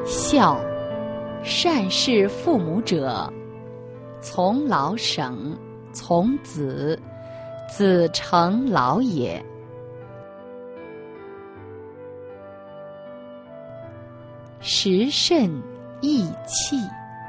孝，善事父母者，从老省，从子，子成老也。食甚益气。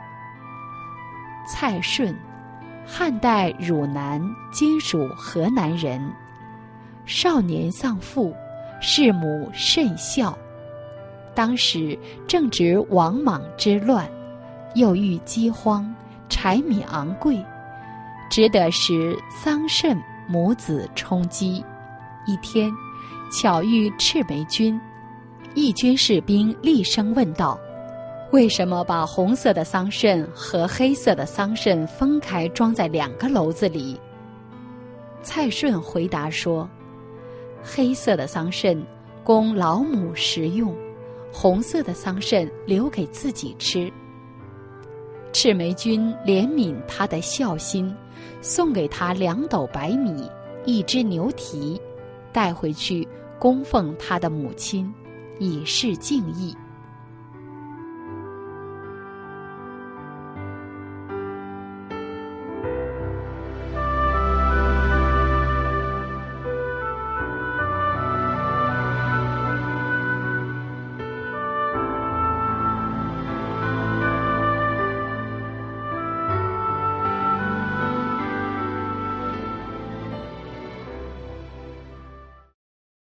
蔡顺，汉代汝南（今属河南）人，少年丧父，弑母甚孝。当时正值王莽之乱，又遇饥荒，柴米昂贵，只得使桑葚母子充饥。一天，巧遇赤眉军，义军士兵厉声问道：“为什么把红色的桑葚和黑色的桑葚分开装在2个篓子里？”蔡顺回答说：“黑色的桑葚供老母食用，红色的桑葚留给自己吃。”赤眉军怜悯他的孝心，送给他2斗白米、1只牛蹄，带回去供奉他的母亲，以示敬意。